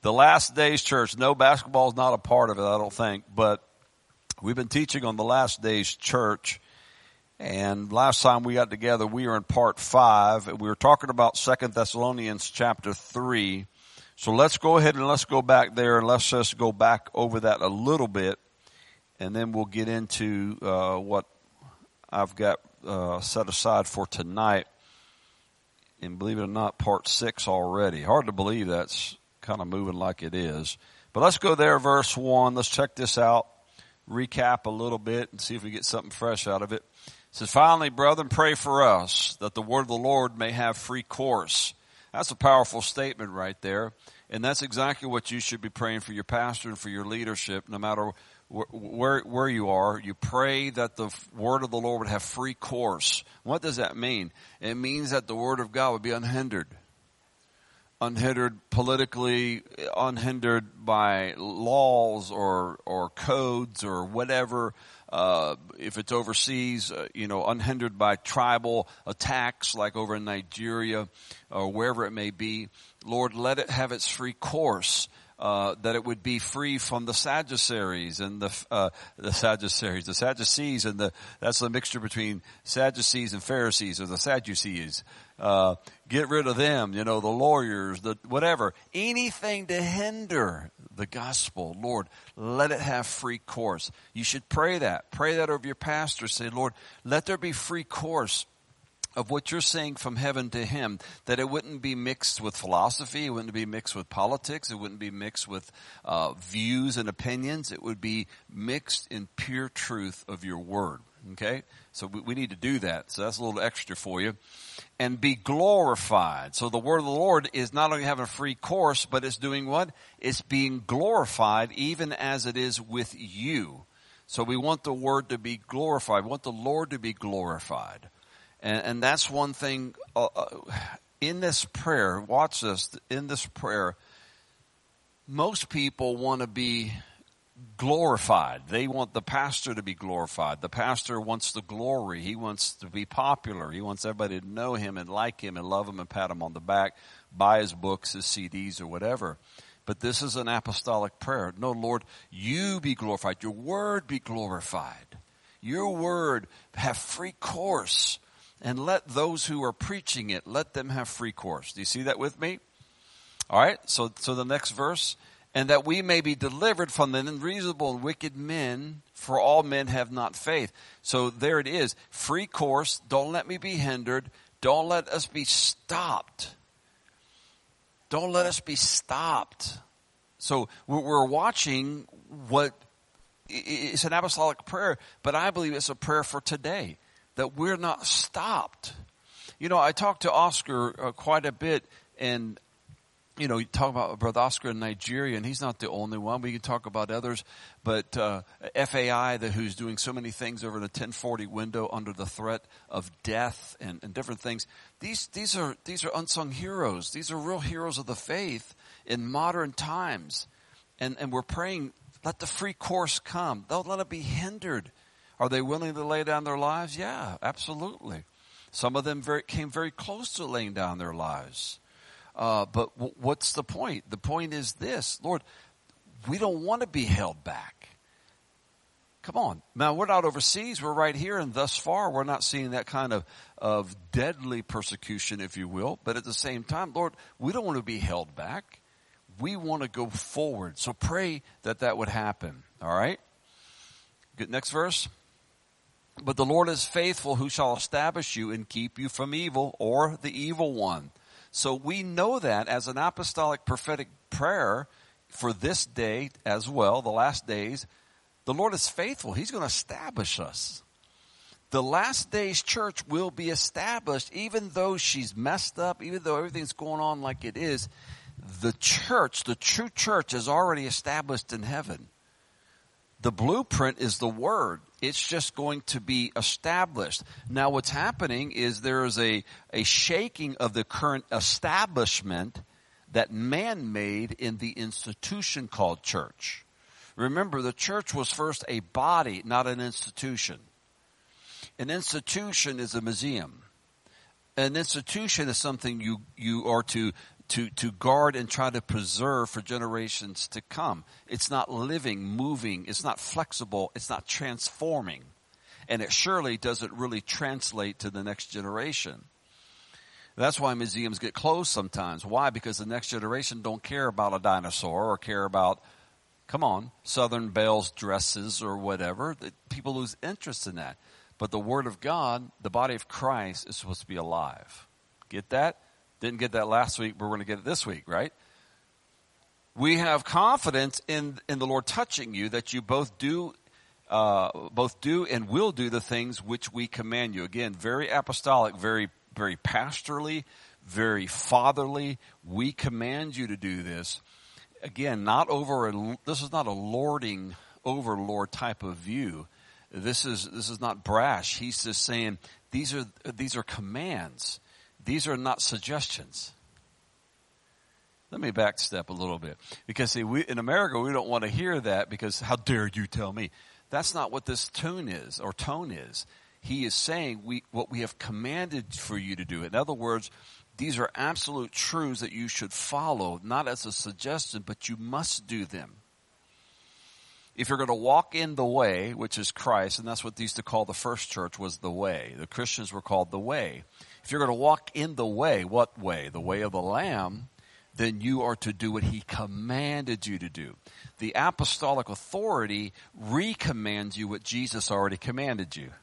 The Last Days Church. No, basketball is not a part of it, I don't think. But we've been teaching on the Last Days Church. And last time we got together, we were in part 5. And we were talking about 2 Thessalonians chapter 3. So let's go ahead and let's go back there and let's just go back over that a little bit. And then we'll get into what I've got set aside for tonight. And believe it or not, part 6 already. Hard to believe that's kind of moving like it is. But let's go there, verse 1. Let's check this out, recap a little bit, and see if we get something fresh out of it. It says, finally, brethren, pray for us that the word of the Lord may have free course. That's a powerful statement right there. And that's exactly what you should be praying for your pastor and for your leadership, no matter where you are. You pray that the word of the Lord would have free course. What does that mean? It means that the word of God would be unhindered. Unhindered politically, unhindered by laws or codes or whatever. If it's overseas, unhindered by tribal attacks like over in Nigeria or wherever it may be. Lord, let it have its free course. That it would be free from the Sadducees and the Sadducees and that's the mixture between Sadducees and Pharisees, or the Sadducees. Get rid of them, the lawyers, the whatever. Anything to hinder the gospel, Lord, let it have free course. You should pray that. Pray that over your pastor. Say, Lord, let there be free course of what you're saying from heaven to him, that it wouldn't be mixed with philosophy, it wouldn't be mixed with politics, it wouldn't be mixed with views and opinions. It would be mixed in pure truth of your word. Okay? So we need to do that. So that's a little extra for you. And be glorified. So the word of the Lord is not only having a free course, but it's doing what? It's being glorified even as it is with you. So we want the word to be glorified. We want the Lord to be glorified. And that's one thing in this prayer. Watch this. In this prayer, most people want to be glorified. They want the pastor to be glorified. The pastor wants the glory. He wants to be popular. He wants everybody to know him and like him and love him and pat him on the back, buy his books, his CDs, or whatever. But this is an apostolic prayer. No, Lord, you be glorified. Your word be glorified. Your word have free course. And let those who are preaching it, let them have free course. Do you see that with me? All right, so the next verse. And that we may be delivered from the unreasonable and wicked men, for all men have not faith. So there it is. Free course. Don't let me be hindered. Don't let us be stopped. Don't let us be stopped. So we're watching what, it's an apostolic prayer, but I believe it's a prayer for today. That we're not stopped. I talked to Oscar quite a bit, and, you talk about Brother Oscar in Nigeria, and he's not the only one. We can talk about others, but FAI, who's doing so many things over in the 1040 window under the threat of death and different things. These are unsung heroes. These are real heroes of the faith in modern times. And we're praying, let the free course come. Don't let it be hindered. Are they willing to lay down their lives? Yeah, absolutely. Some of them came very close to laying down their lives. But what's the point? The point is this, Lord, we don't want to be held back. Come on. Now, we're not overseas. We're right here, and thus far, we're not seeing that kind of deadly persecution, if you will. But at the same time, Lord, we don't want to be held back. We want to go forward. So pray that would happen. All right? Good. Next verse. But the Lord is faithful, who shall establish you and keep you from evil, or the evil one. So we know that as an apostolic prophetic prayer for this day as well, the last days, the Lord is faithful. He's going to establish us. The last days church will be established, even though she's messed up, even though everything's going on like it is. The church, the true church, is already established in heaven. The blueprint is the word. It's just going to be established. Now what's happening is there is a shaking of the current establishment that man made in the institution called church. Remember, the church was first a body, not an institution. An institution is a museum. An institution is something you are to to guard and try to preserve for generations to come. It's not living, moving. It's not flexible. It's not transforming. And it surely doesn't really translate to the next generation. That's why museums get closed sometimes. Why? Because the next generation don't care about a dinosaur or care about, come on, Southern Belle's dresses or whatever. People lose interest in that. But the Word of God, the body of Christ, is supposed to be alive. Get that? Didn't get that last week, but we're going to get it this week, right? We have confidence in the Lord touching you that you both do and will do the things which we command you. Again, very apostolic, very, very pastorally, very fatherly. We command you to do this. Again, this is not a lording overlord type of view. This is not brash. He's just saying these are commands. These are not suggestions. Let me backstep a little bit. Because see, in America, we don't want to hear that because how dare you tell me? That's not what this tone is. He is saying what we have commanded for you to do. In other words, these are absolute truths that you should follow, not as a suggestion, but you must do them. If you're going to walk in the way, which is Christ, and that's what they used to call the first church was the way. The Christians were called the way. If you're going to walk in the way, what way? The way of the Lamb, then you are to do what he commanded you to do. The apostolic authority recommands you what Jesus already commanded you.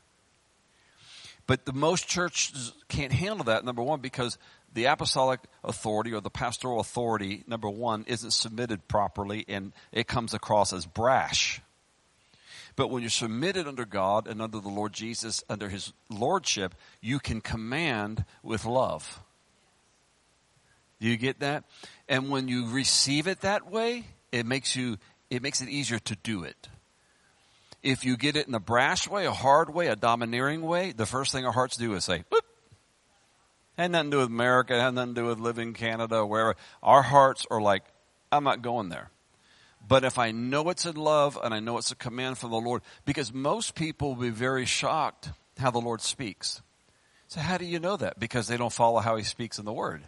But the most churches can't handle that, number one, because the apostolic authority or the pastoral authority, number one, isn't submitted properly and it comes across as brash. But when you're submitted under God and under the Lord Jesus, under his lordship, you can command with love. Do you get that? And when you receive it that way, it makes it easier to do it. If you get it in a brash way, a hard way, a domineering way, the first thing our hearts do is say, whoop. Had nothing to do with America, had nothing to do with living in Canada or wherever. Our hearts are like, I'm not going there. But if I know it's in love and I know it's a command from the Lord, because most people will be very shocked how the Lord speaks. So how do you know that? Because they don't follow how he speaks in the Word.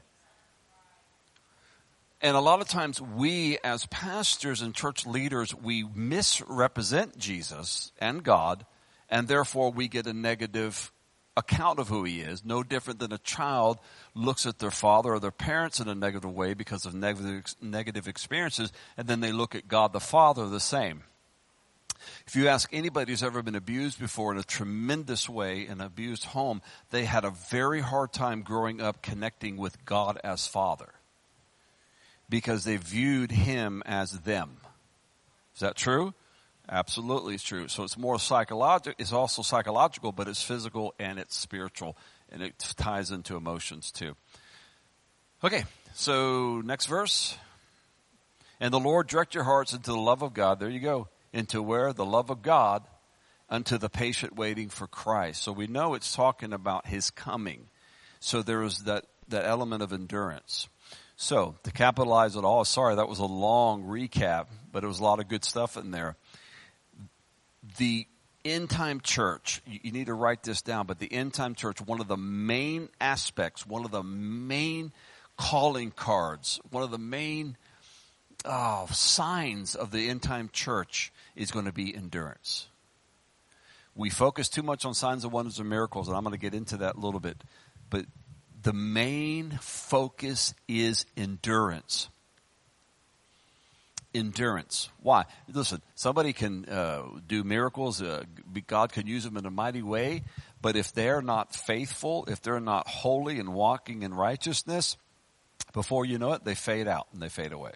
And a lot of times we as pastors and church leaders, we misrepresent Jesus and God, and therefore we get a negative account of who he is, no different than a child looks at their father or their parents in a negative way because of negative experiences, and then they look at God the Father the same. If you ask anybody who's ever been abused before in a tremendous way, in an abused home, they had a very hard time growing up connecting with God as Father because they viewed him as them. Is that true? Absolutely, it's true. So it's more psychological. It's also psychological, but it's physical and it's spiritual, and it ties into emotions too. Okay, so next verse. And the Lord direct your hearts into the love of God. There you go. Into where? The love of God unto the patient waiting for Christ. So we know it's talking about his coming. So there is that element of endurance. So to capitalize it all, sorry, that was a long recap, but it was a lot of good stuff in there. The end-time church, you need to write this down, but the end-time church, one of the main aspects, one of the main calling cards, one of the main signs of the end-time church is going to be endurance. We focus too much on signs and wonders and miracles, and I'm going to get into that a little bit. But the main focus is endurance. Endurance. Why? Listen, somebody can do miracles. God can use them in a mighty way. But if they're not faithful, if they're not holy and walking in righteousness, before you know it, they fade out and they fade away.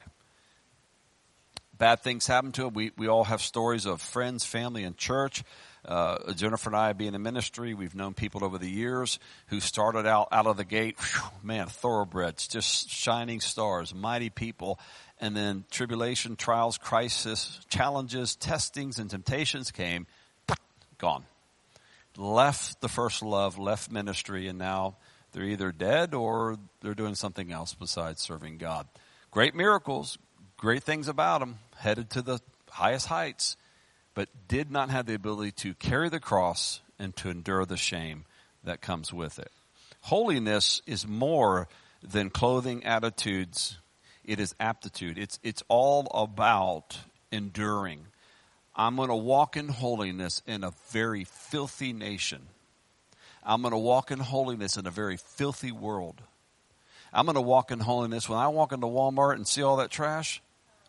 Bad things happen to them. We all have stories of friends, family, and church. Jennifer and I being in ministry, we've known people over the years who started out of the gate, thoroughbreds, just shining stars, mighty people. And then tribulation, trials, crisis, challenges, testings, and temptations came, gone. Left the first love, left ministry, and now they're either dead or they're doing something else besides serving God. Great miracles, great things about them, headed to the highest heights, but did not have the ability to carry the cross and to endure the shame that comes with it. Holiness is more than clothing attitudes. It is aptitude. It's all about enduring. I'm going to walk in holiness in a very filthy nation. I'm going to walk in holiness in a very filthy world. I'm going to walk in holiness when I walk into Walmart and see all that trash.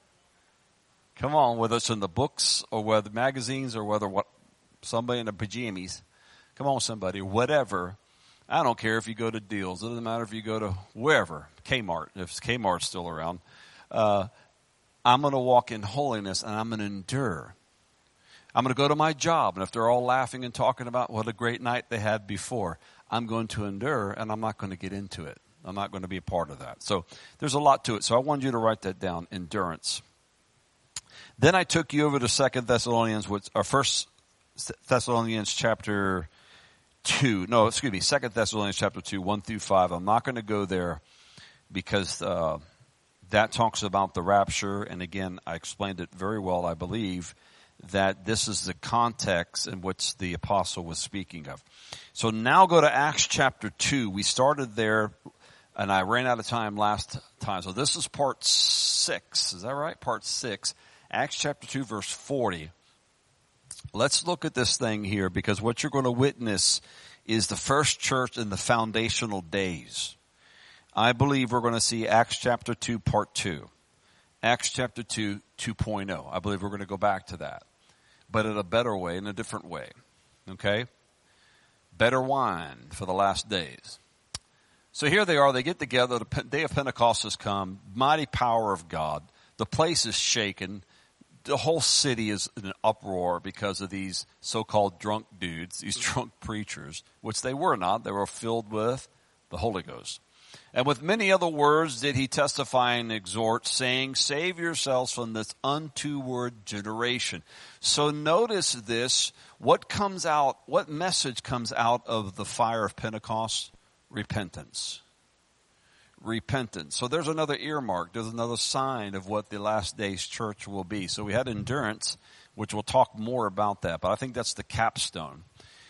Come on, whether it's in the books or whether magazines or whether somebody in the pajamas. Come on, somebody, whatever. I don't care if you go to Deals. It doesn't matter if you go to wherever, Kmart, if Kmart's still around. I'm going to walk in holiness and I'm going to endure. I'm going to go to my job, and if they're all laughing and talking about what a great night they had before, I'm going to endure, and I'm not going to get into it. I'm not going to be a part of that. So there's a lot to it. So I wanted you to write that down, endurance. Then I took you over to 2 Thessalonians, or 1 Thessalonians chapter 2. No, excuse me, 2 Thessalonians chapter 2, 1 through 5. I'm not going to go there because that talks about the rapture. And again, I explained it very well, I believe, that this is the context in which the apostle was speaking of. So now go to Acts chapter 2. We started there, and I ran out of time last time. So this is part 6. Is that right? Part 6. Acts chapter 2, verse 40. Let's look at this thing here, because what you're going to witness is the first church in the foundational days. I believe we're going to see Acts chapter 2, part 2. Acts chapter 2, 2.0. I believe we're going to go back to that, but in a better way, in a different way. Okay? Better wine for the last days. So here they are. They get together. The day of Pentecost has come. Mighty power of God. The place is shaken. The whole city is in an uproar because of these so-called drunk dudes, these drunk preachers, which they were not. They were filled with the Holy Ghost. And with many other words did he testify and exhort, saying, save yourselves from this untoward generation. So notice this. What message comes out of the fire of Pentecost? Repentance. Repentance. So there's another earmark. There's another sign of what the last days church will be. So we had endurance, which we'll talk more about that. But I think that's the capstone.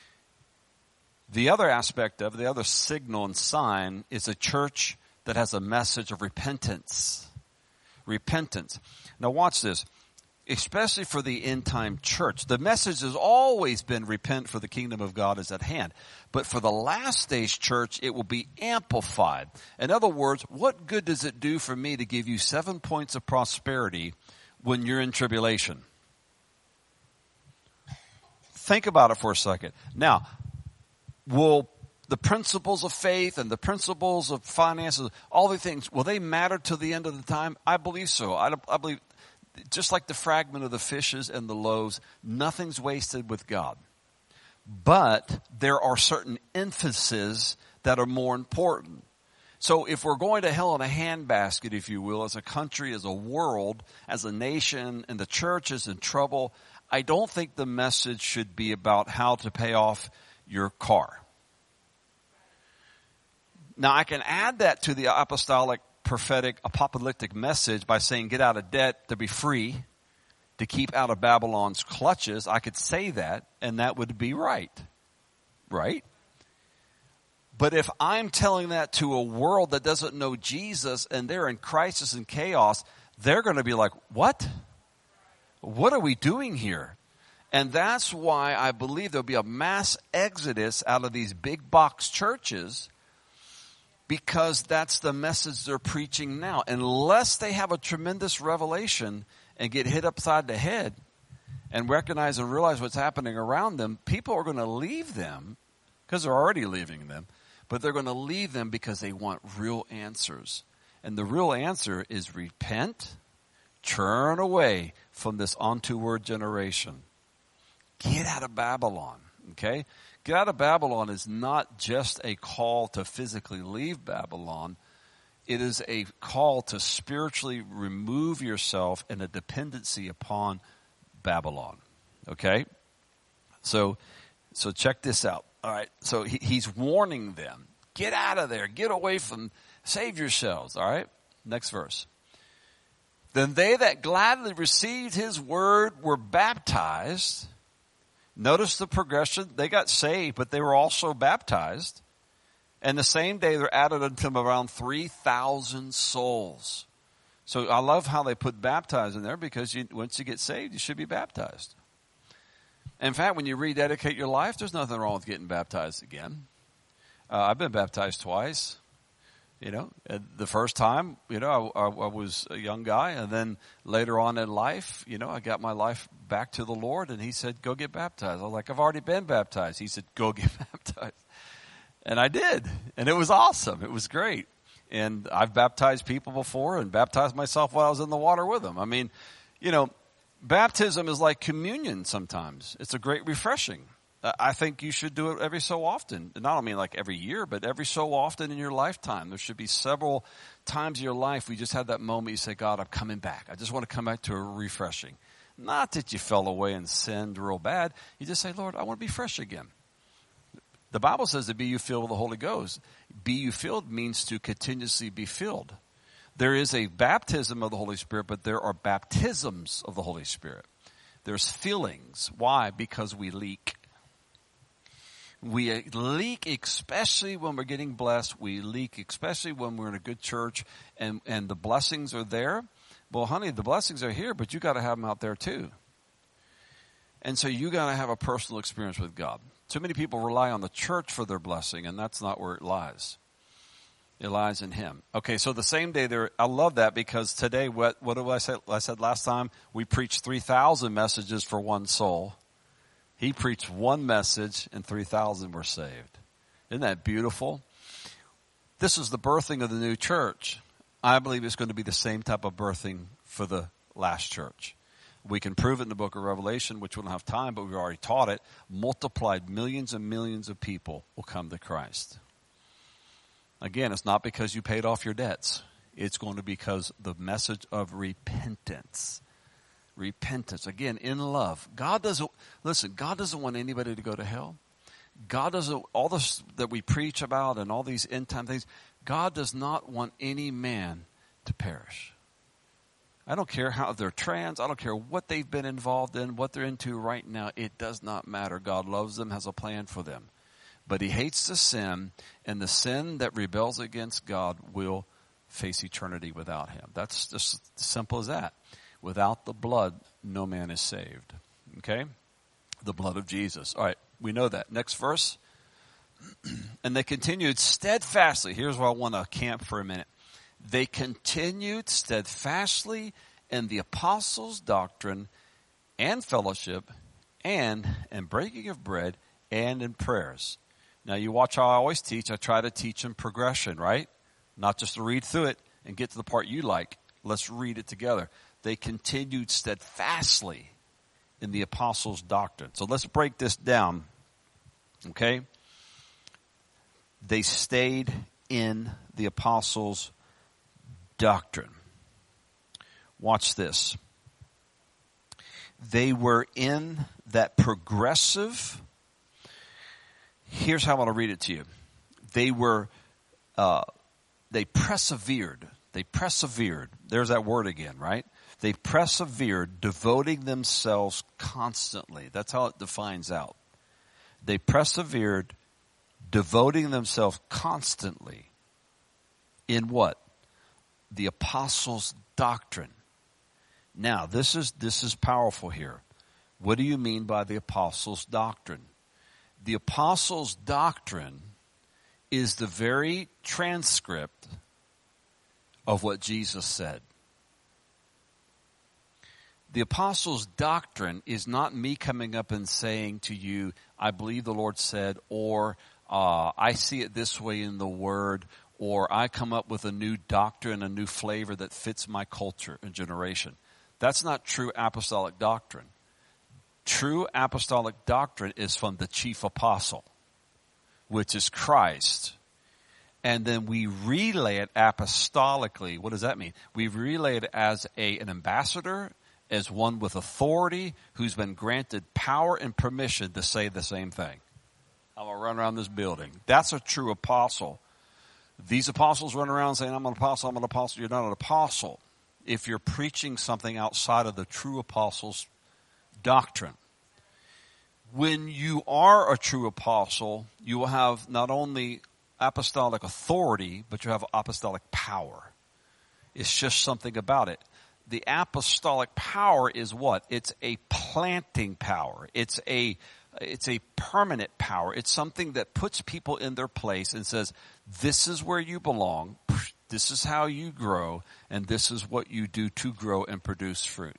The other aspect of, the other signal and sign is a church that has a message of repentance. Repentance. Now watch this. Especially for the end time church. The message has always been repent, for the kingdom of God is at hand. But for the last days church, it will be amplified. In other words, what good does it do for me to give you 7 points of prosperity when you're in tribulation? Think about it for a second. Now, will the principles of faith and the principles of finances, all the things, will they matter to the end of the time? I believe so. I believe, just like the fragment of the fishes and the loaves, nothing's wasted with God. But there are certain emphases that are more important. So if we're going to hell in a handbasket, if you will, as a country, as a world, as a nation, and the church is in trouble, I don't think the message should be about how to pay off your car. Now, I can add that to the apostolic, prophetic, apocalyptic message by saying get out of debt to be free, to keep out of Babylon's clutches. I could say that, and that would be right. Right? But if I'm telling that to a world that doesn't know Jesus and they're in crisis and chaos, they're going to be like, what? What are we doing here? And that's why I believe there'll be a mass exodus out of these big box churches, because that's the message they're preaching now. Unless they have a tremendous revelation and get hit upside the head and recognize and realize what's happening around them, people are going to leave them, because they're already leaving them, but they're going to leave them because they want real answers. And the real answer is repent, turn away from this untoward generation. Get out of Babylon, okay? Get out of Babylon is not just a call to physically leave Babylon. It is a call to spiritually remove yourself in a dependency upon Babylon, okay? So check this out. All right, so he's warning them. Get out of there. Get away from, save yourselves, all right? Next verse. Then they that gladly received his word were baptized. Notice the progression. They got saved, but they were also baptized. And the same day there added unto him around 3,000 souls. So I love how they put baptized in there, because once you get saved, you should be baptized. In fact, when you rededicate your life, there's nothing wrong with getting baptized again. I've been baptized twice. The first time, I was a young guy, and then later on in life, I got my life back to the Lord, and he said, go get baptized. I was like, I've already been baptized. He said, go get baptized. And I did, and it was awesome. It was great. And I've baptized people before and baptized myself while I was in the water with them. I mean, baptism is like communion sometimes. It's a great refreshing. I think you should do it every so often. And I don't mean like every year, but every so often in your lifetime. There should be several times in your life where you just have that moment you say, God, I'm coming back. I just want to come back to a refreshing. Not that you fell away and sinned real bad. You just say, Lord, I want to be fresh again. The Bible says to be you filled with the Holy Ghost. Be you filled means to continuously be filled. There is a baptism of the Holy Spirit, but there are baptisms of the Holy Spirit. There's fillings. Why? Because we leak. We leak, especially when we're getting blessed. We leak, especially when we're in a good church and the blessings are there. Well, honey, the blessings are here, but you got to have them out there too. And so you got to have a personal experience with God. Too many people rely on the church for their blessing, and that's not where it lies. It lies in Him. Okay, so the same day there, I love that, because today, what did I say? I said last time, we preached 3,000 messages for one soul. He preached one message, and 3,000 were saved. Isn't that beautiful? This is the birthing of the new church. I believe it's going to be the same type of birthing for the last church. We can prove it in the book of Revelation, which we don't have time, but we've already taught it. Multiplied millions and millions of people will come to Christ. Again, it's not because you paid off your debts. It's going to be because the message of repentance. Repentance. Again, in love. God doesn't want anybody to go to hell. God doesn't, all this that we preach about and all these end time things, God does not want any man to perish. I don't care how they're trans. I don't care what they've been involved in, what they're into right now. It does not matter. God loves them, has a plan for them. But He hates the sin, and the sin that rebels against God will face eternity without Him. That's just as simple as that. Without the blood, no man is saved. Okay? The blood of Jesus. All right, we know that. Next verse. And they continued steadfastly. Here's where I want to camp for a minute. They continued steadfastly in the apostles' doctrine and fellowship and in breaking of bread and in prayers. Now you watch how I always teach. I try to teach in progression, right? Not just to read through it and get to the part you like. Let's read it together. They continued steadfastly in the apostles' doctrine. So let's break this down, okay? They stayed in the apostles' doctrine. Watch this. They were in that progressive. Here's how I want to read it to you. They persevered. They persevered. There's that word again, right? They persevered, devoting themselves constantly. That's how it defines out. They persevered, devoting themselves constantly in what? The apostles' doctrine. Now, this is powerful here. What do you mean by the apostles' doctrine? The apostles' doctrine is the very transcript of what Jesus said. The apostles' doctrine is not me coming up and saying to you, I believe the Lord said, or I see it this way in the Word, or I come up with a new doctrine, a new flavor that fits my culture and generation. That's not true apostolic doctrine. True apostolic doctrine is from the chief apostle, which is Christ. And then we relay it apostolically. What does that mean? We relay it as an ambassador, as one with authority who's been granted power and permission to say the same thing. I'm going to run around this building. That's a true apostle. These apostles run around saying, I'm an apostle, You're not an apostle if you're preaching something outside of the true apostles' doctrine. When you are a true apostle, you will have not only apostolic authority, but you have apostolic power. It's just something about it. The apostolic power is what? It's a planting power. It's a permanent power. It's something that puts people in their place and says, this is where you belong, this is how you grow, and this is what you do to grow and produce fruit.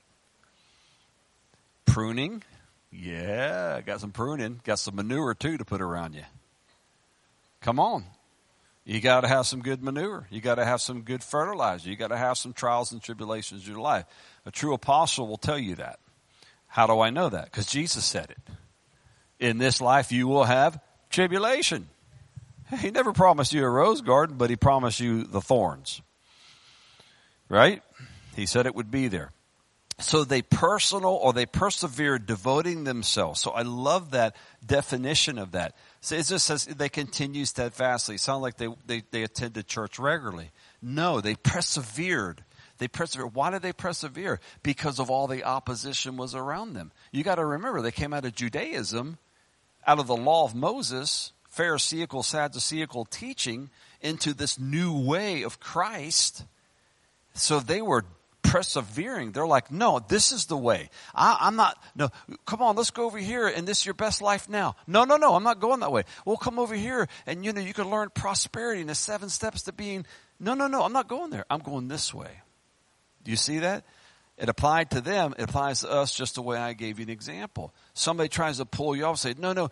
Pruning, yeah, got some pruning, got some manure too to put around you. Come on. You got to have some good manure. You got to have some good fertilizer. You got to have some trials and tribulations in your life. A true apostle will tell you that. How do I know that? Because Jesus said it. In this life you will have tribulation. He never promised you a rose garden, but he promised you the thorns. Right? He said it would be there. So they persevered, devoting themselves. So I love that definition of that. So it just says they continue steadfastly. It sounds like they attended church regularly. No, they persevered. They persevered. Why did they persevere? Because of all the opposition was around them. You got to remember, they came out of Judaism, out of the law of Moses, Pharisaical, Sadduceical teaching, into this new way of Christ. So they were persevering. They're like, no, this is the way. I'm not, no, come on, let's go over here and this is your best life now. No, I'm not going that way. Well, come over here and you can learn prosperity and the 7 steps to being, no, I'm not going there. I'm going this way. Do you see that? It applied to them. It applies to us just the way I gave you an example. Somebody tries to pull you off, say, no,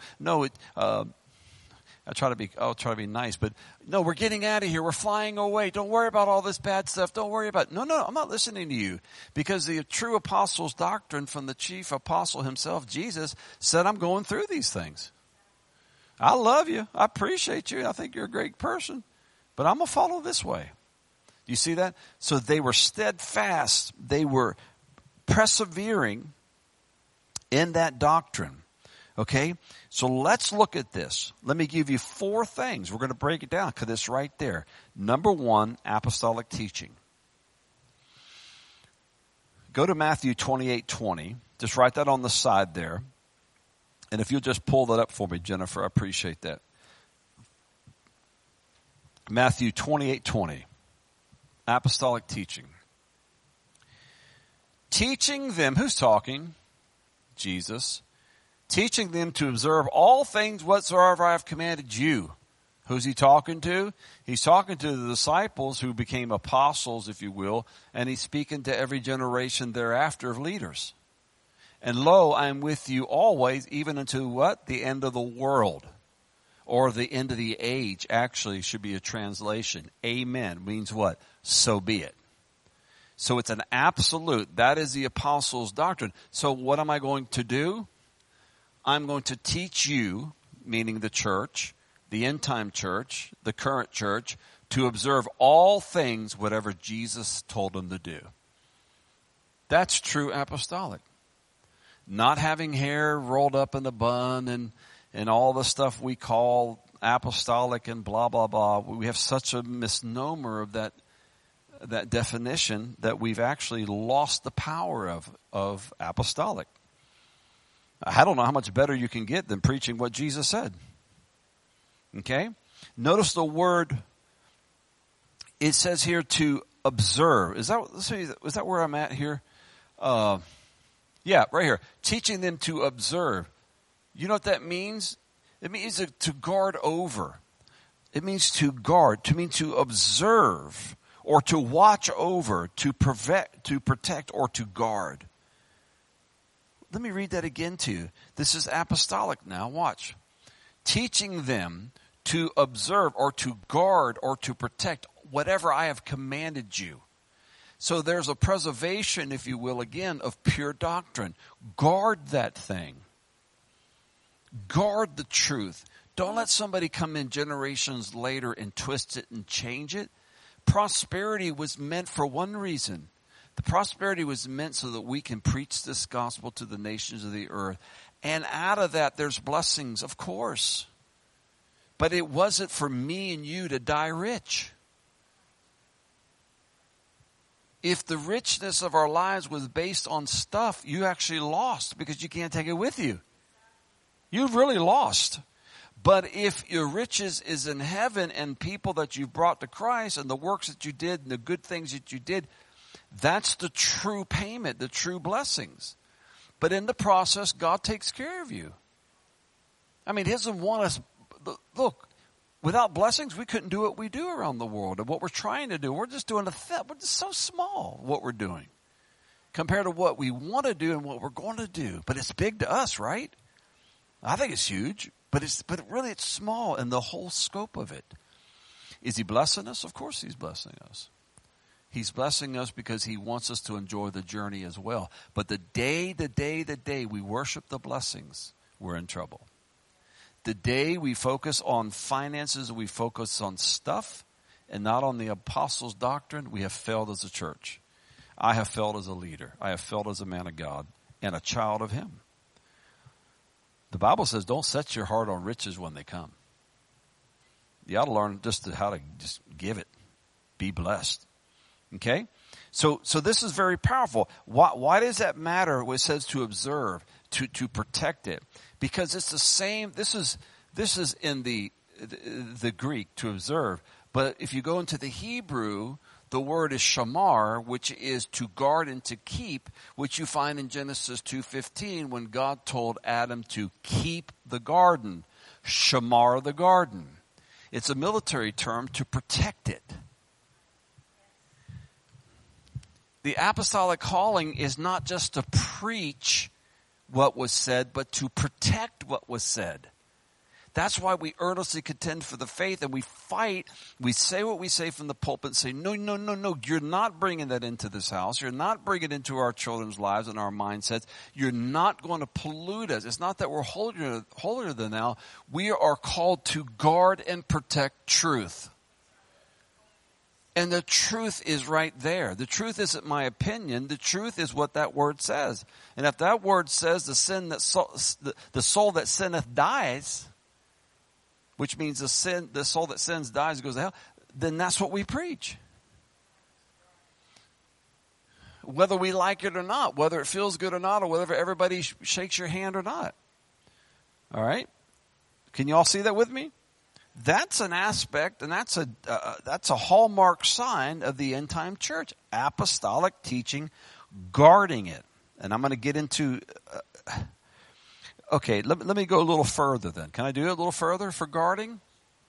I'll try to be nice, but no, we're getting out of here. We're flying away. Don't worry about all this bad stuff. Don't worry about it. No, I'm not listening to you, because the true apostles' doctrine from the chief apostle himself, Jesus, said, I'm going through these things. I love you. I appreciate you. I think you're a great person, but I'm going to follow this way. Do you see that? So they were steadfast. They were persevering in that doctrine. Okay, so let's look at this. Let me give you 4 things. We're going to break it down because it's right there. Number 1, apostolic teaching. Go to Matthew 28:20. Just write that on the side there. And if you'll just pull that up for me, Jennifer, I appreciate that. Matthew 28:20. Apostolic teaching. Teaching them, who's talking? Jesus. Teaching them to observe all things whatsoever I have commanded you. Who's he talking to? He's talking to the disciples who became apostles, if you will, and he's speaking to every generation thereafter of leaders. And lo, I am with you always, even unto what? The end of the world. Or the end of the age, actually, should be a translation. Amen means what? So be it. So it's an absolute. That is the apostles' doctrine. So what am I going to do? I'm going to teach you, meaning the church, the end-time church, the current church, to observe all things whatever Jesus told them to do. That's true apostolic. Not having hair rolled up in a bun and all the stuff we call apostolic and blah, blah, blah. We have such a misnomer of that definition that we've actually lost the power of apostolic. I don't know how much better you can get than preaching what Jesus said. Okay? Notice the word, it says here to observe. Is that where I'm at here? Yeah, right here. Teaching them to observe. You know what that means? It means to guard over. It means to guard, to observe, or to watch over, to protect, or to guard. Let me read that again to you. This is apostolic now. Watch. Teaching them to observe or to guard or to protect whatever I have commanded you. So there's a preservation, if you will, again, of pure doctrine. Guard that thing. Guard the truth. Don't let somebody come in generations later and twist it and change it. Prosperity was meant for one reason. The prosperity was meant so that we can preach this gospel to the nations of the earth. And out of that, there's blessings, of course. But it wasn't for me and you to die rich. If the richness of our lives was based on stuff, you actually lost because you can't take it with you. You've really lost. But if your riches is in heaven and people that you've brought to Christ and the works that you did and the good things that you did, that's the true payment, the true blessings. But in the process, God takes care of you. I mean, He doesn't want us, look, without blessings, we couldn't do what we do around the world and what we're trying to do. We're just doing we're just so small what we're doing compared to what we want to do and what we're going to do. But it's big to us, right? I think it's huge, but really it's small in the whole scope of it. Is He blessing us? Of course He's blessing us. He's blessing us because He wants us to enjoy the journey as well. But the day we worship the blessings, we're in trouble. The day we focus on finances, we focus on stuff and not on the apostles' doctrine, we have failed as a church. I have failed as a leader. I have failed as a man of God and a child of Him. The Bible says don't set your heart on riches when they come. You ought to learn how to just give it. Be blessed. Okay? So this is very powerful. Why does that matter when it says to observe, to protect it? Because it's the same, this is in the Greek, to observe. But if you go into the Hebrew, the word is shamar, which is to guard and to keep, which you find in Genesis 2:15 when God told Adam to keep the garden. Shamar the garden. It's a military term to protect it. The apostolic calling is not just to preach what was said, but to protect what was said. That's why we earnestly contend for the faith and we fight. We say what we say from the pulpit and say, no, you're not bringing that into this house. You're not bringing it into our children's lives and our mindsets. You're not going to pollute us. It's not that we're holier than thou. We are called to guard and protect truth. And the truth is right there. The truth isn't my opinion. The truth is what that word says. And if that word says the soul that sinneth dies, which means the soul that sins dies and goes to hell, then that's what we preach. Whether we like it or not, whether it feels good or not, or whether everybody shakes your hand or not. All right? Can you all see that with me? That's an aspect, and that's a hallmark sign of the end time church. Apostolic teaching, guarding it. And I'm going to get into... Okay, let me go a little further then. Can I do it a little further for guarding?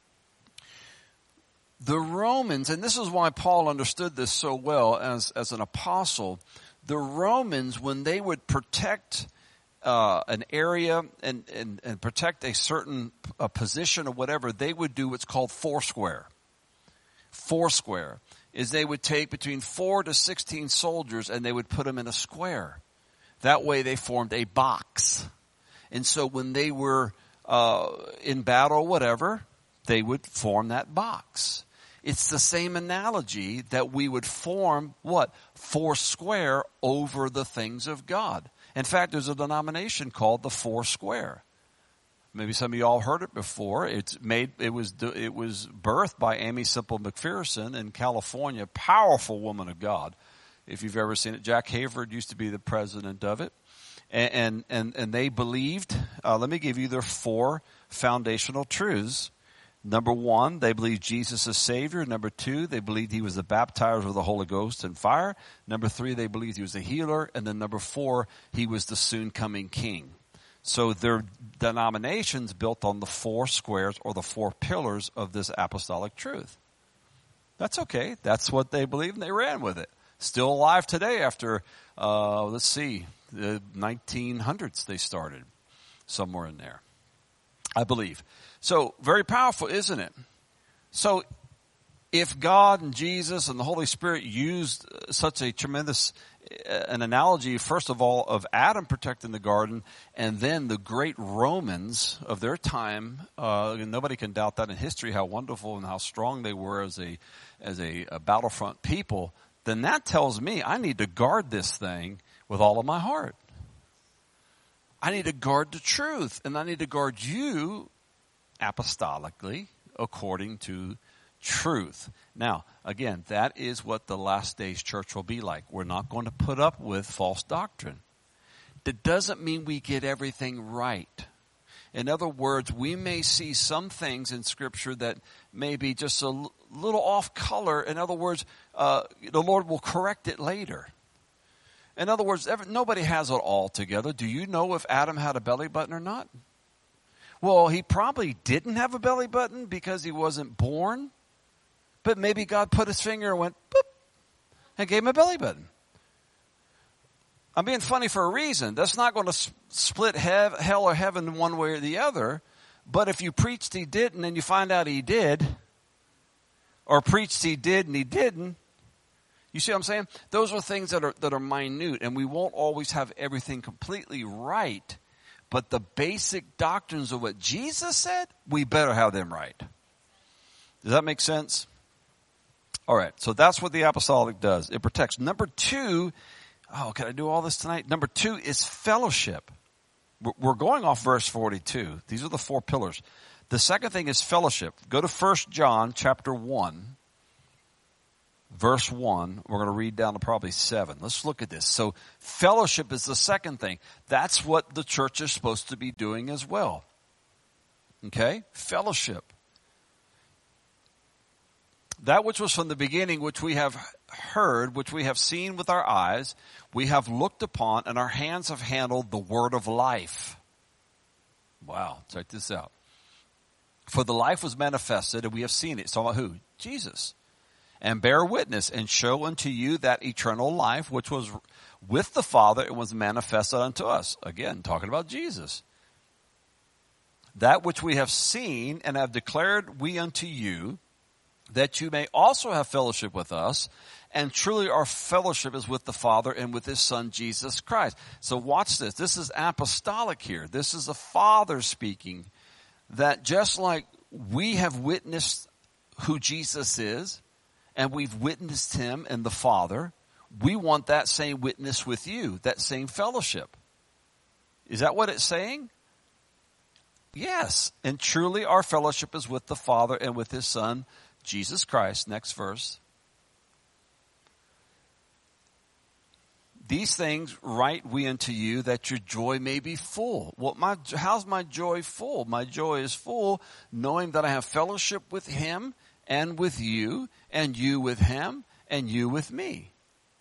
The Romans, and this is why Paul understood this so well as an apostle, the Romans, when they would protect an area and protect a certain position or whatever, they would do what's called foursquare. Foursquare is they would take between 4 to 16 soldiers and they would put them in a square. That way they formed a box. And so when they were in battle or whatever, they would form that box. It's the same analogy that we would form what? Foursquare over the things of God. In fact, there's a denomination called the Foursquare. Maybe some of you all heard it before. It was birthed by Amy Semple McPherson in California, powerful woman of God. If you've ever seen it, Jack Hayford used to be the president of it. And they believed, let me give you their 4 foundational truths. Number 1, they believed Jesus is Savior. Number 2, they believed He was the baptizer with the Holy Ghost and fire. Number 3, they believed He was a healer. And then number 4, He was the soon coming King. So their denominations built on the 4 squares or the 4 pillars of this apostolic truth. That's okay. That's what they believed and they ran with it. Still alive today after, the 1900s they started, somewhere in there, I believe. So very powerful, isn't it? So if God and Jesus and the Holy Spirit used such a tremendous an analogy, first of all, of Adam protecting the garden, and then the great Romans of their time, and nobody can doubt that in history, how wonderful and how strong they were as a battlefront people, then that tells me I need to guard this thing with all of my heart. I need to guard the truth, and I need to guard you apostolically according to truth. Now, again, that is what the last days church will be like. We're not going to put up with false doctrine. That doesn't mean we get everything right. In other words, we may see some things in Scripture that may be just a little off color. In other words, the Lord will correct it later. In other words, nobody has it all together. Do you know if Adam had a belly button or not? Well, he probably didn't have a belly button because he wasn't born. But maybe God put his finger and went, boop, and gave him a belly button. I'm being funny for a reason. That's not going to split hell or heaven one way or the other. But if you preached he didn't and you find out he did, or preached he did and he didn't, you see what I'm saying? Those are things that are minute, and we won't always have everything completely right. But the basic doctrines of what Jesus said, we better have them right. Does that make sense? All right, so that's what the apostolic does. It protects. Number 2, can I do all this tonight? Number 2 is fellowship. We're going off verse 42. These are the 4 pillars. The second thing is fellowship. Go to 1 John chapter 1. Verse 1, we're going to read down to probably 7. Let's look at this. So fellowship is the second thing. That's what the church is supposed to be doing as well. Okay? Fellowship. That which was from the beginning, which we have heard, which we have seen with our eyes, we have looked upon, and our hands have handled the word of life. Wow, check this out. For the life was manifested, and we have seen it. It's talking about who? Jesus. And bear witness and show unto you that eternal life which was with the Father and was manifested unto us. Again, talking about Jesus. That which we have seen and have declared we unto you, that you may also have fellowship with us. And truly our fellowship is with the Father and with his Son, Jesus Christ. So watch this. This is apostolic here. This is the Father speaking. That just like we have witnessed who Jesus is, and we've witnessed him and the Father, we want that same witness with you, that same fellowship. Is that what it's saying? Yes. And truly our fellowship is with the Father and with his Son, Jesus Christ. Next verse. These things write we unto you, that your joy may be full. Well, how's my joy full? My joy is full knowing that I have fellowship with him and with you, and you with him, and you with me.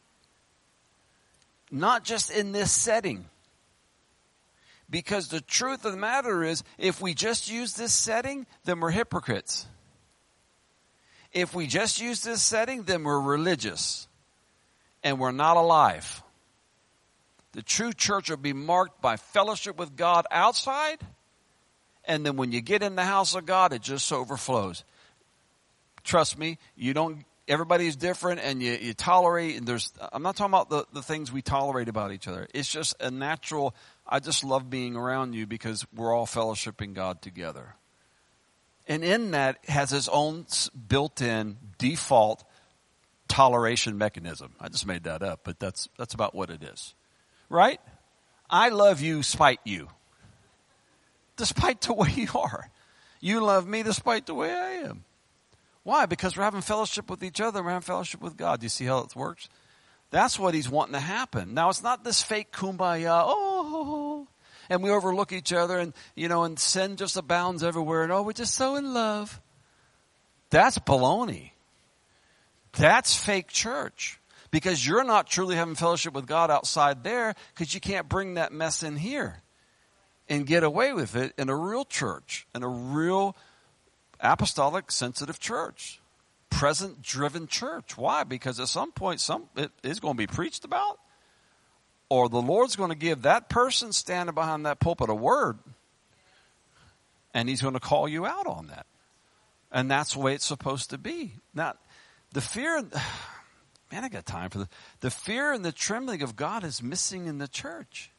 Not just in this setting. Because the truth of the matter is, if we just use this setting, then we're hypocrites. If we just use this setting, then we're religious. And we're not alive. The true church will be marked by fellowship with God outside, and then when you get in the house of God, it just overflows. Trust me, everybody's different, and you tolerate, and I'm not talking about the things we tolerate about each other. It's just a natural, I just love being around you because we're all fellowshipping God together. And in that has its own built-in default toleration mechanism. I just made that up, but that's about what it is. Right? I love you spite you. Despite the way you are. You love me despite the way I am. Why? Because we're having fellowship with each other. We're having fellowship with God. Do you see how it works? That's what he's wanting to happen. Now, it's not this fake kumbaya, and we overlook each other, and sin just abounds everywhere, and we're just so in love. That's baloney. That's fake church. Because you're not truly having fellowship with God outside there, because you can't bring that mess in here and get away with it in a real church, in a real apostolic, sensitive church, present-driven church. Why? Because at some point, it is going to be preached about, or the Lord's going to give that person standing behind that pulpit a word, and he's going to call you out on that. And that's the way it's supposed to be. Now, the fear, man, I got time for this. The fear and the trembling of God is missing in the church.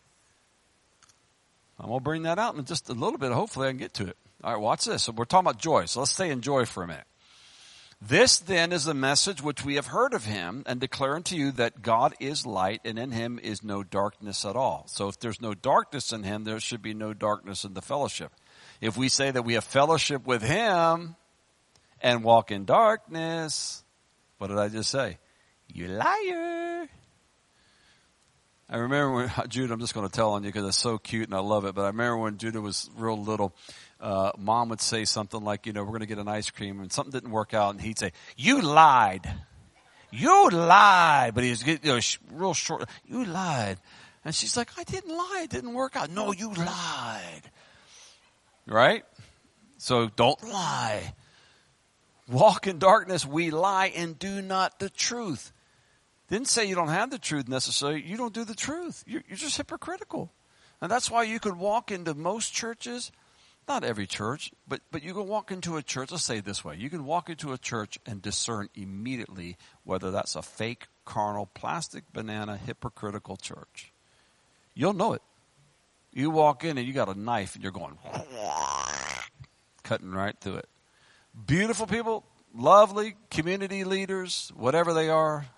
I'm going to bring that out in just a little bit. Hopefully I can get to it. All right, watch this. So we're talking about joy. So let's stay in joy for a minute. This then is the message which we have heard of him and declare unto you that God is light and in him is no darkness at all. So if there's no darkness in him, there should be no darkness in the fellowship. If we say that we have fellowship with him and walk in darkness, what did I just say? You liar. I remember when Judah, I'm just going to tell on you because it's so cute and I love it, but I remember when Judah was real little, Mom would say something like, we're going to get an ice cream, and something didn't work out, and he'd say, "You lied. You lied." But he was getting, real short. "You lied." And she's like, "I didn't lie. It didn't work out." "No, you lied." Right? So don't lie. Walk in darkness, we lie and do not the truth. Didn't say you don't have the truth necessarily. You don't do the truth. You're just hypocritical. And that's why you could walk into most churches, not every church, but you can walk into a church. Let's say it this way. You can walk into a church and discern immediately whether that's a fake, carnal, plastic, banana, hypocritical church. You'll know it. You walk in and you got a knife and you're going, cutting right through it. Beautiful people, lovely community leaders, whatever they are,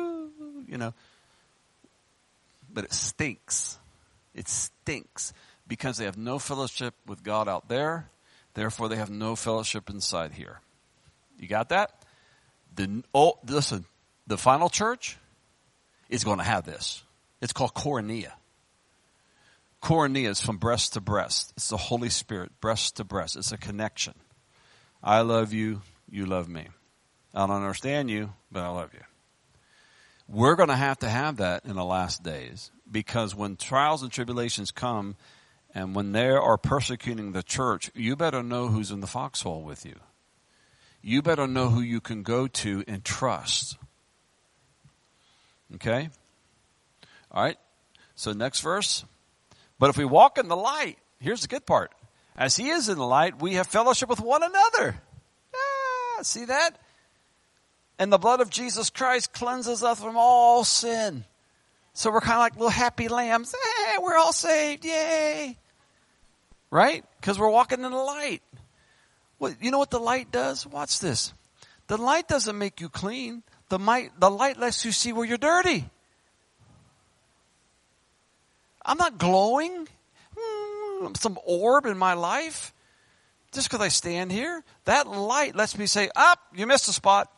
but it stinks. It stinks because they have no fellowship with God out there. Therefore, they have no fellowship inside here. You got that? Listen, the final church is going to have this. It's called koinonia. Koinonia is from breast to breast. It's the Holy Spirit, breast to breast. It's a connection. I love you, you love me. I don't understand you, but I love you. We're going to have that in the last days, because when trials and tribulations come and when they are persecuting the church, you better know who's in the foxhole with you. You better know who you can go to and trust. Okay? All right. So next verse. "But if we walk in the light," here's the good part. "As he is in the light, we have fellowship with one another." See that? "And the blood of Jesus Christ cleanses us from all sin." So we're kind of like little happy lambs. Hey, we're all saved. Yay. Right? Because we're walking in the light. Well, you know what the light does? Watch this. The light doesn't make you clean. The light lets you see where you're dirty. I'm not glowing. Some orb in my life. Just because I stand here. That light lets me say, you missed a spot.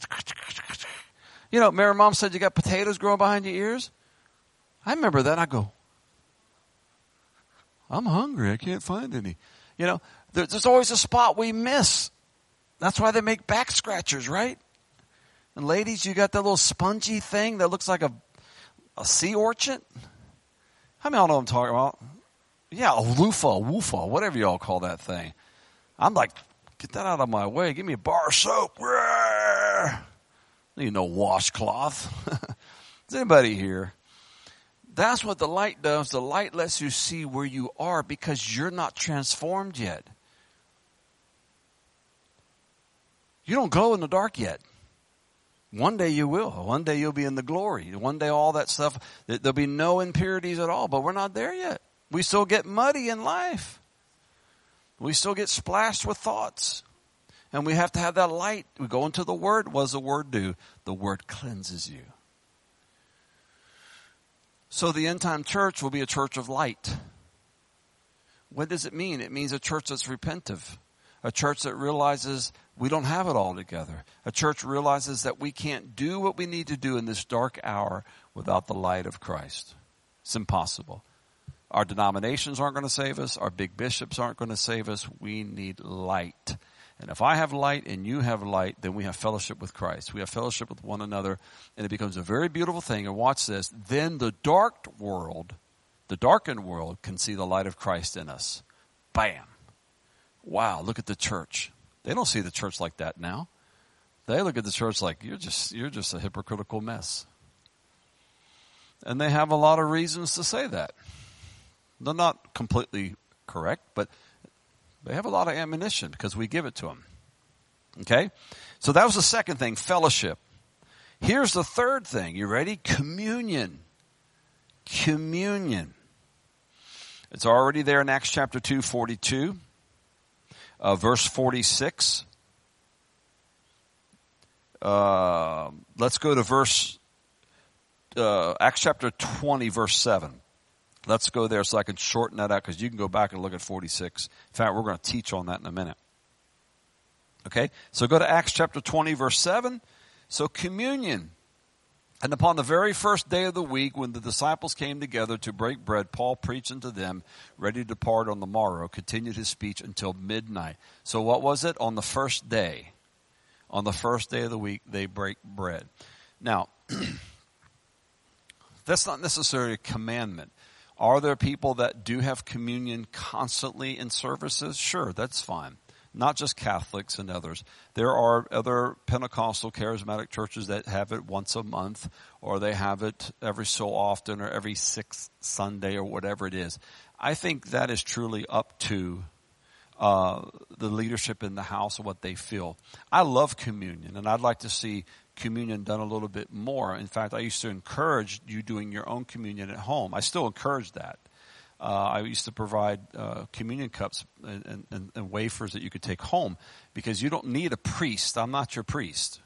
Mary, Mom said you got potatoes growing behind your ears. I remember that. I go, I'm hungry. I can't find any. There's always a spot we miss. That's why they make back scratchers, right? And ladies, you got that little spongy thing that looks like a sea urchin. How many of y'all know what I'm talking about? Yeah, a loofah, whatever y'all call that thing. I'm like, get that out of my way. Give me a bar of soap. I need no washcloth. Is anybody here? That's what the light does. The light lets you see where you are because you're not transformed yet. You don't glow in the dark yet. One day you will. One day you'll be in the glory. One day all that stuff, there'll be no impurities at all, but we're not there yet. We still get muddy in life. We still get splashed with thoughts. And we have to have that light. We go into the Word. What does the Word do? The Word cleanses you. So the end time church will be a church of light. What does it mean? It means a church that's repentive. A church that realizes we don't have it all together. A church realizes that we can't do what we need to do in this dark hour without the light of Christ. It's impossible. Our denominations aren't going to save us. Our big bishops aren't going to save us. We need light. And if I have light and you have light, then we have fellowship with Christ. We have fellowship with one another, and it becomes a very beautiful thing. And watch this. Then the darkened world can see the light of Christ in us. Bam. Wow, look at the church. They don't see the church like that now. They look at the church like you're just a hypocritical mess. And they have a lot of reasons to say that. They're not completely correct, but they have a lot of ammunition because we give it to them. Okay? So that was the second thing, fellowship. Here's the third thing. You ready? Communion. Communion. It's already there in Acts chapter 2, 42. Verse 46. Let's go to Acts chapter 20, verse 7. Let's go there so I can shorten that out because you can go back and look at 46. In fact, we're going to teach on that in a minute. Okay, so go to Acts chapter 20, verse 7. So communion. And upon the very first day of the week, when the disciples came together to break bread, Paul preached unto them, ready to depart on the morrow, continued his speech until midnight. So what was it? On the first day. On the first day of the week, they break bread. Now, that's not necessarily a commandment. Are there people that do have communion constantly in services? Sure, that's fine. Not just Catholics and others. There are other Pentecostal charismatic churches that have it once a month, or they have it every so often, or every sixth Sunday, or whatever it is. I think that is truly up to the leadership in the house and what they feel. I love communion, and I'd like to see communion done a little bit more. In fact, I used to encourage you doing your own communion at home. I still encourage that. I used to provide communion cups and wafers that you could take home, because you don't need a priest. I'm not your priest.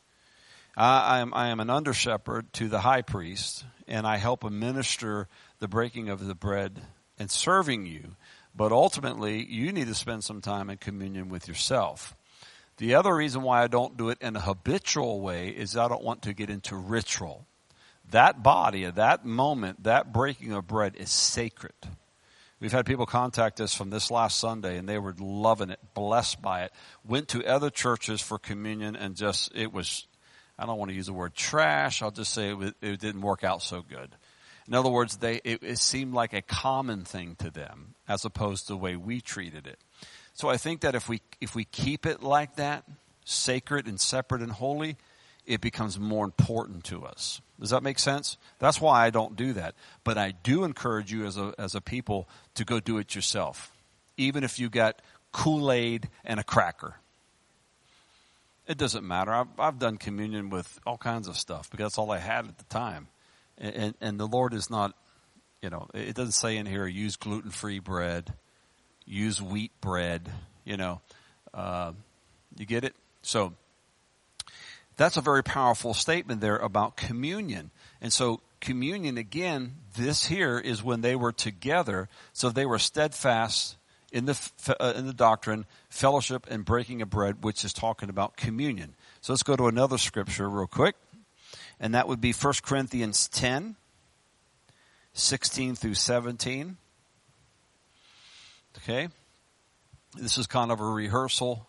I am an under shepherd to the high priest, and I help administer the breaking of the bread and serving you. But ultimately, you need to spend some time in communion with yourself. The other reason why I don't do it in a habitual way is I don't want to get into ritual. That body, that moment, that breaking of bread is sacred. We've had people contact us from this last Sunday, and they were loving it, blessed by it. Went to other churches for communion, and it was, I don't want to use the word trash. I'll just say it didn't work out so good. In other words, it seemed like a common thing to them, as opposed to the way we treated it. So I think that if we keep it like that, sacred and separate and holy, it becomes more important to us. Does that make sense? That's why I don't do that. But I do encourage you as a people to go do it yourself, even if you got Kool-Aid and a cracker. It doesn't matter. I've done communion with all kinds of stuff because that's all I had at the time. And the Lord is not, it doesn't say in here, use gluten-free bread, use wheat bread, you get it? So that's a very powerful statement there about communion. And so communion, again, this here is when they were together. So they were steadfast in the doctrine, fellowship, and breaking of bread, which is talking about communion. So let's go to another scripture real quick. And that would be 1 Corinthians 10, 16 through 17. Okay. This is kind of a rehearsal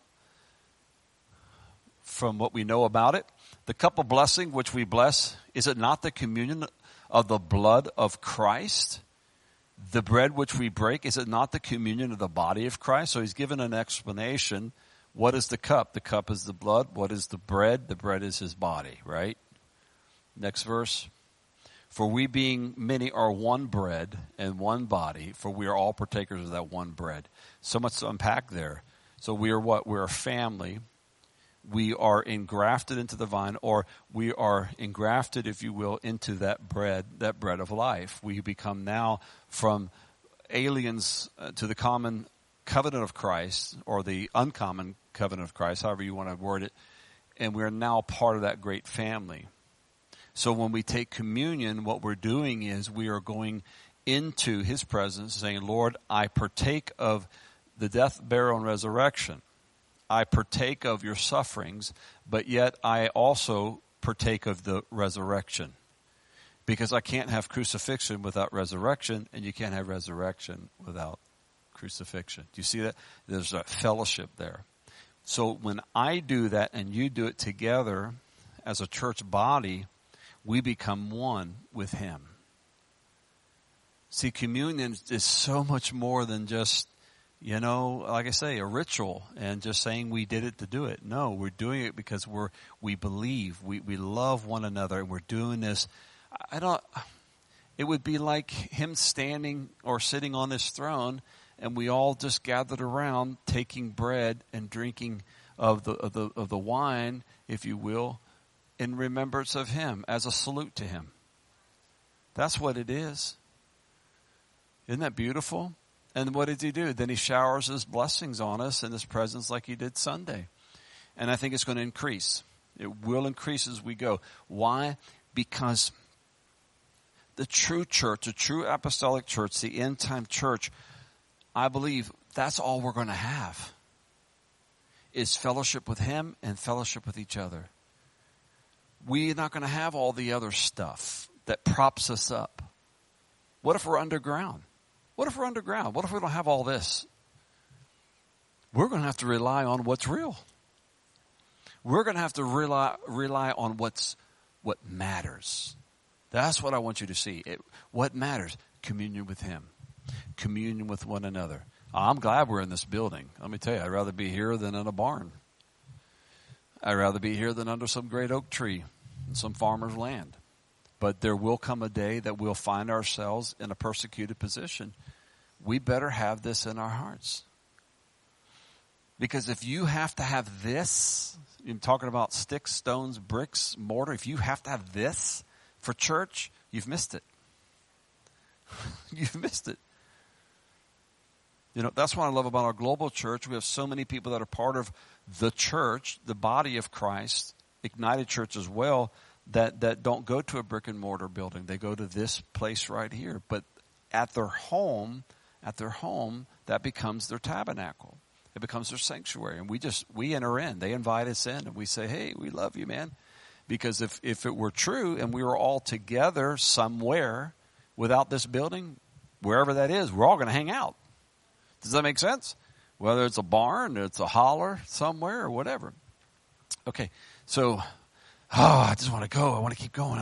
from what we know about it. The cup of blessing which we bless, is it not the communion of the blood of Christ? The bread which we break, is it not the communion of the body of Christ? So he's given an explanation. What is the cup? The cup is the blood. What is the bread? The bread is his body, right? Next verse. For we being many are one bread and one body, for we are all partakers of that one bread. So much to unpack there. So we are what? We're a family. We are engrafted into the vine, or we are engrafted, if you will, into that bread of life. We become now from aliens to the common covenant of Christ, or the uncommon covenant of Christ, however you want to word it, and we are now part of that great family. So when we take communion, what we're doing is we are going into his presence saying, Lord, I partake of the death, burial, and resurrection. I partake of your sufferings, but yet I also partake of the resurrection. Because I can't have crucifixion without resurrection, and you can't have resurrection without crucifixion. Do you see that? There's a fellowship there. So when I do that and you do it together as a church body, we become one with him. See, communion is so much more than just, like I say, a ritual and just saying we did it to do it. No, we're doing it because we believe, we love one another, and we're doing this. It would be like him standing or sitting on this throne, and we all just gathered around taking bread and drinking of the wine, if you will, in remembrance of him, as a salute to him. That's what it is. Isn't that beautiful? And what did he do? Then he showers his blessings on us in his presence like he did Sunday. And I think it's going to increase. It will increase as we go. Why? Because the true church, the true apostolic church, the end-time church, I believe that's all we're going to have, is fellowship with him and fellowship with each other. we're not going to have all the other stuff that props us up. What if we're underground? What if we're underground? What if we don't have all this? We're going to have to rely on what's real. We're going to have to rely on what matters. That's what I want you to see. What matters? Communion with Him. Communion with one another. I'm glad we're in this building. Let me tell you, I'd rather be here than in a barn. I'd rather be here than under some great oak tree in some farmer's land. But there will come a day that we'll find ourselves in a persecuted position. We better have this in our hearts. Because if you have to have this, you're talking about sticks, stones, bricks, mortar, if you have to have this for church, you've missed it. You've missed it. You know, that's what I love about our global church. We have so many people that are part of the church, the body of Christ, Ignited Church as well, that don't go to a brick and mortar building. They go to this place right here. But at their home, that becomes their tabernacle. It becomes their sanctuary. And we enter in. They invite us in and we say, hey, we love you, man. Because if it were true and we were all together somewhere without this building, wherever that is, we're all going to hang out. Does that make sense? Whether it's a barn, it's a holler somewhere or whatever. Okay, so, I just want to go. I want to keep going.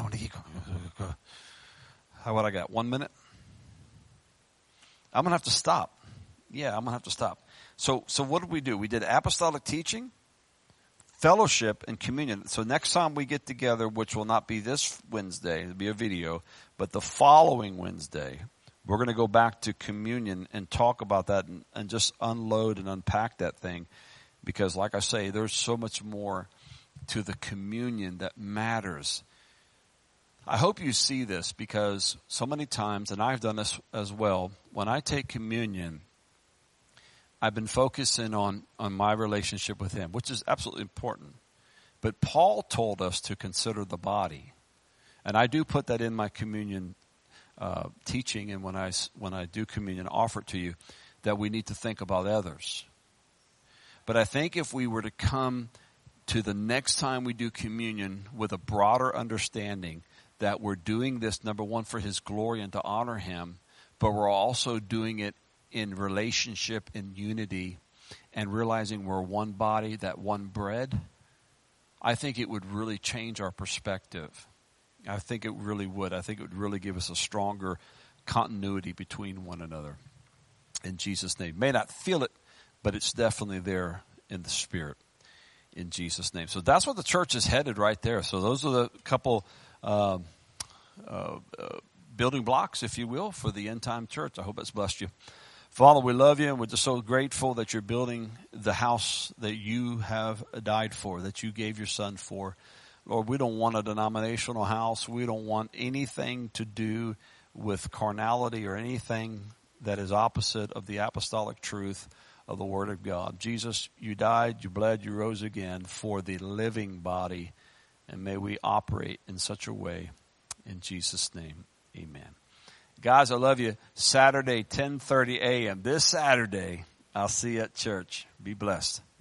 How about I got 1 minute? I'm going to have to stop. Yeah, I'm going to have to stop. So what did we do? We did apostolic teaching, fellowship, and communion. So next time we get together, which will not be this Wednesday, it'll be a video, but the following Wednesday, we're going to go back to communion and talk about that and just unload and unpack that thing. Because like I say, there's so much more to the communion that matters. I hope you see this because so many times, and I've done this as well, when I take communion, I've been focusing on my relationship with Him, which is absolutely important. But Paul told us to consider the body. And I do put that in my communion teaching, and when I do communion, offer it to you, that we need to think about others. But I think if we were to come to the next time we do communion with a broader understanding that we're doing this, number one, for His glory and to honor Him, but we're also doing it in relationship, in unity, and realizing we're one body, that one bread, I think it would really change our perspective. I think it really would. I think it would really give us a stronger continuity between one another. In Jesus' name. May not feel it, but it's definitely there in the Spirit. In Jesus' name. So that's what the church is headed right there. So those are the couple building blocks, if you will, for the end time church. I hope it's blessed you. Father, we love you, and we're just so grateful that you're building the house that you have died for, that you gave your Son for. Lord, we don't want a denominational house. We don't want anything to do with carnality or anything that is opposite of the apostolic truth of the Word of God. Jesus, you died, you bled, you rose again for the living body, and may we operate in such a way. In Jesus' name, amen. Guys, I love you. Saturday, 10:30 a.m. This Saturday, I'll see you at church. Be blessed.